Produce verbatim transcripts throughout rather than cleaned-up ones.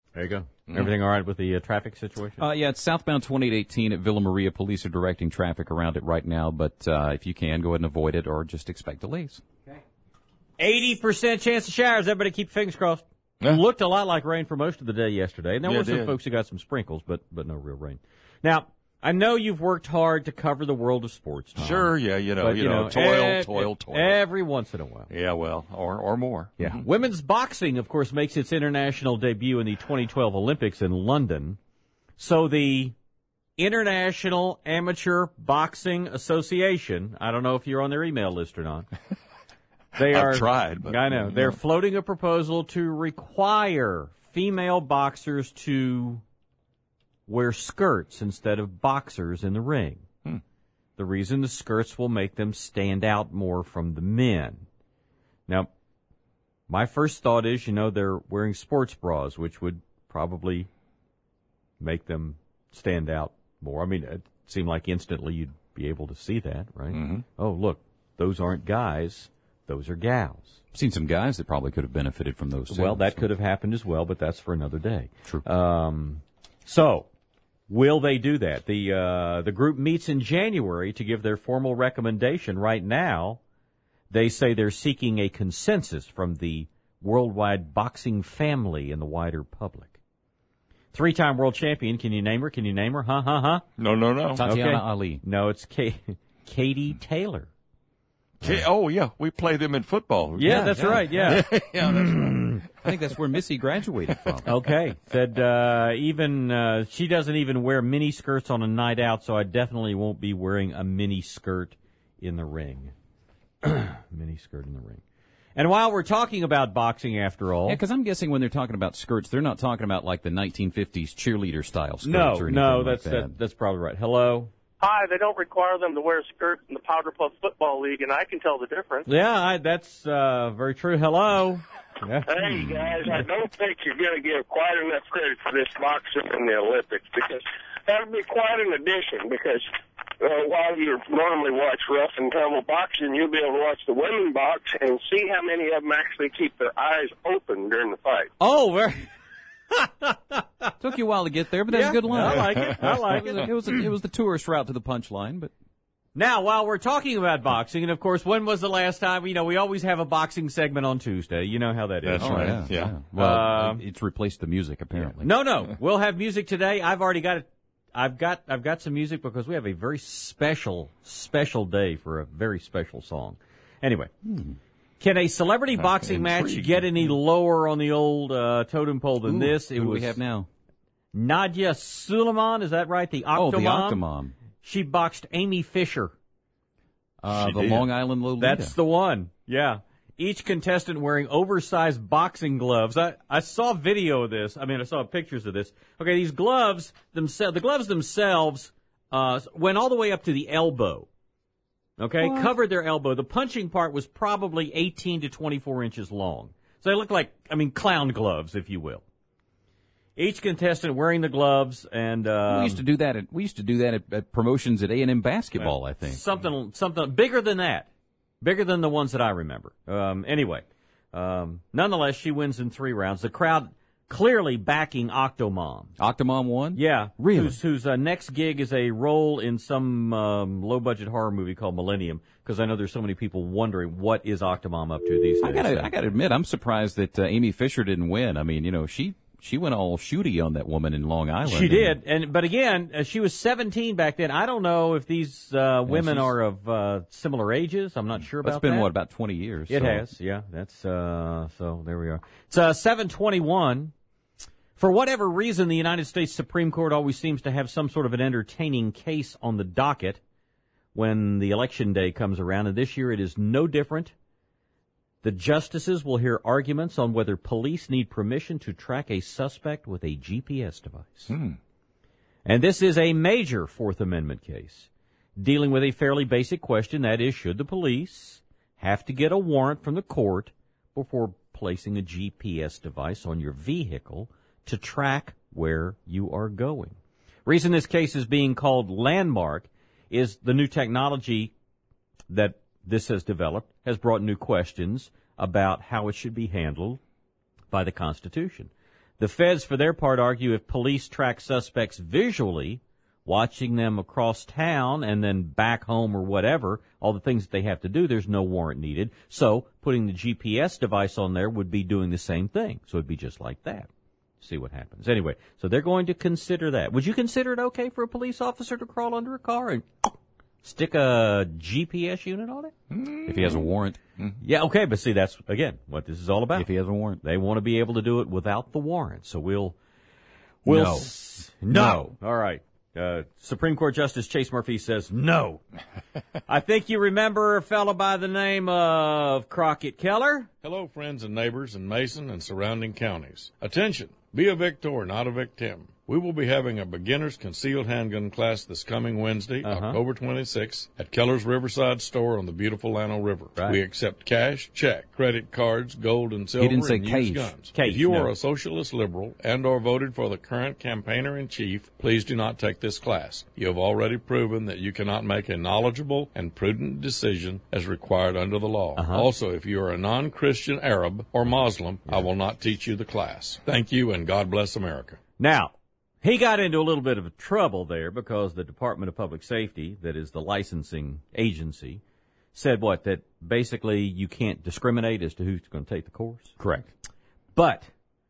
There you go. Mm. Everything all right with the uh, traffic situation? Uh, yeah, it's southbound twenty-eight eighteen at Villa Maria. Police are directing traffic around it right now, but uh, if you can, go ahead and avoid it or just expect delays. Okay. eighty percent chance of showers. Everybody keep fingers crossed. Yeah. It looked a lot like rain for most of the day yesterday. And there Yeah, were it some did. folks who got some sprinkles, but but no real rain. Now, I know you've worked hard to cover the world of sports, Tom. Sure, yeah, you know, But, you, you know, know, toil, eh, toil, eh, toil. Every once in a while. Yeah, well, or or more. Yeah. Mhm. Women's boxing, of course, makes its international debut in the twenty twelve Olympics in London. So the International Amateur Boxing Association, I don't know if you're on their email list or not. They I've are, tried, but I know. yeah. They're floating a proposal to require female boxers to wear skirts instead of boxers in the ring. Hmm. The reason the skirts will make them stand out more from the men. Now, my first thought is, you know, they're wearing sports bras, which would probably make them stand out more. I mean, it seemed like instantly you'd be able to see that, right? Mm-hmm. Oh, look, those aren't guys, those are gals. I've seen some guys that probably could have benefited from those, too. Well, that so. could have happened as well, but that's for another day. True. Um, so, will they do that? The uh, the group meets in January to give their formal recommendation. Right now, they say they're seeking a consensus from the worldwide boxing family and the wider public. Three-time world champion. Can you name her? Can you name her? Huh, huh, huh? No, no, no. Tatiana Okay. Ali. No, it's Ka- Katie Taylor. Okay, oh, yeah, we play them in football. Yeah, Yeah, that's yeah. right, yeah. yeah, that's right. I think that's where Missy graduated from. Okay. Said uh, even uh, she doesn't even wear mini skirts on a night out, so I definitely won't be wearing a mini skirt in the ring. Mini skirt in the ring. And while we're talking about boxing, after all, Yeah, because I'm guessing when they're talking about skirts, they're not talking about like the nineteen fifties cheerleader style skirts no, or anything no, like that's that. that, that's probably right. Hello. Hi, they don't require them to wear skirts in the Powder Puff Football League, and I can tell the difference. Yeah, I, that's uh, very true. Hello. Yeah. Hey, guys, I don't think you're going to give quite enough credit for this boxer in the Olympics, because that would be quite an addition, because uh, while you normally watch rough and tumble boxing, you'll be able to watch the women box and see how many of them actually keep their eyes open during the fight. Oh, very. Took you a while to get there, but that's Yeah, a good line. I like it. I like It it. was, it was, it was the tourist route to the punchline, but Now, while we're talking about boxing, and of course, when was the last time? You know, we always have a boxing segment on Tuesday. You know how that is. That's oh, right. yeah, Yeah. Well, Um, it's replaced the music apparently. No, no, we'll have music today. I've already got it. I've got I've got some music because we have a very special special day for a very special song. Anyway, can a celebrity boxing match intriguing. get any lower on the old uh, totem pole than Ooh, this? It who do was we have now? Nadia Suleiman. Is that right? The Octomom. Oh, the Octomom. She boxed Amy Fisher. Uh, She the did. Long Island Lolita. That's the one. Yeah. Each contestant wearing oversized boxing gloves. I, I saw video of this. I mean, I saw pictures of this. Okay, these gloves themselves, the gloves themselves, uh, went all the way up to the elbow. Okay, What? covered their elbow. The punching part was probably eighteen to twenty-four inches long. So they look like, I mean, clown gloves, if you will. Each contestant wearing the gloves and, um, we used to do that. At, we used to do that at, at promotions at A and M basketball. I think. something, something bigger than that. Bigger than the ones that I remember. Um, anyway, um, nonetheless, she wins in three rounds. The crowd clearly backing Octomom. Octomom won. Yeah. Really? Whose, whose uh, next gig is a role in some um, low-budget horror movie called Millennium, because I know there's so many people wondering what is Octomom up to these days. I gotta, I gotta admit, I'm surprised that uh, Amy Fisher didn't win. I mean, you know, she she went all shooty on that woman in Long Island. She did, and but again, uh, she was seventeen back then. I don't know if these uh, women she's- are of uh, similar ages. I'm not sure about That's been that. what, about twenty years. It so. has, yeah. That's uh so there we are. It's uh seven twenty-one. For whatever reason, the United States Supreme Court always seems to have some sort of an entertaining case on the docket when the election day comes around, and this year it is no different. The justices will hear arguments on whether police need permission to track a suspect with a G P S device. Hmm. And this is a major Fourth Amendment case dealing with a fairly basic question, that is, should the police have to get a warrant from the court before placing a G P S device on your vehicle to track where you are going? Reason this case is being called landmark is the new technology that this has developed has brought new questions about how it should be handled by the Constitution. The feds, for their part, argue if police track suspects visually, watching them across town and then back home or whatever, all the things that they have to do, there's no warrant needed. So putting the G P S device on there would be doing the same thing. So it'd be just like that. See what happens. Anyway, so they're going to consider that. Would you consider it okay for a police officer to crawl under a car and stick a G P S unit on it? If he has a warrant. Yeah, okay, but see, that's, again, what this is all about. If he has a warrant. They want to be able to do it without the warrant. So we'll... we'll No. s- no. All right. Uh, Supreme Court Justice Chase Murphy says no. I think you remember a fellow by the name of Crockett Keller. Hello, friends and neighbors in Mason and surrounding counties. Attention! Be a victor, not a victim. We will be having a beginner's concealed handgun class this coming Wednesday, Uh-huh. October twenty-sixth, at Keller's Riverside store on the beautiful Llano River. Right. We accept cash, check, credit cards, gold and silver, didn't say and cash. used guns. Cash, if you no. are a socialist liberal and or voted for the current campaigner-in-chief, please do not take this class. You have already proven that you cannot make a knowledgeable and prudent decision as required under the law. Uh-huh. Also, if you are a non-Christian Arab or Muslim, I will not teach you the class. Thank you, and God bless America. Now, he got into a little bit of trouble there because the Department of Public Safety, that is the licensing agency, said what? That basically you can't discriminate as to who's going to take the course? Correct. But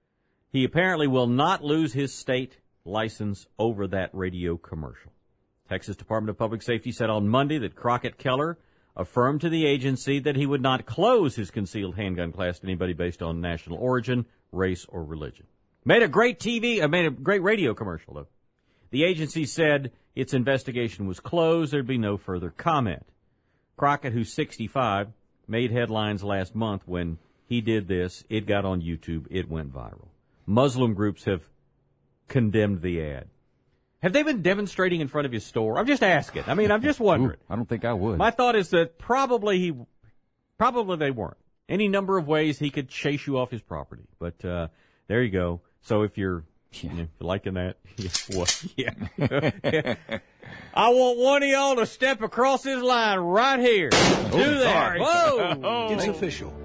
he apparently will not lose his state license over that radio commercial. Texas Department of Public Safety said on Monday that Crockett Keller affirmed to the agency that he would not close his concealed handgun class to anybody based on national origin, race, or religion. Made a great T V, uh, made a great radio commercial, though. The agency said its investigation was closed. There'd be no further comment. Crockett, who's sixty-five, made headlines last month when he did this. It got on YouTube. It went viral. Muslim groups have condemned the ad. Have they been demonstrating in front of his store? I'm just asking. I mean, I'm just wondering. Ooh, I don't think I would. My thought is that probably he, probably they weren't. Any number of ways he could chase you off his property. But uh, there you go. So if you're, yeah. you know, liking that, yeah, what? Yeah. I want one of y'all to step across this line right here. Do that. sorry. Whoa! Oh. It's official.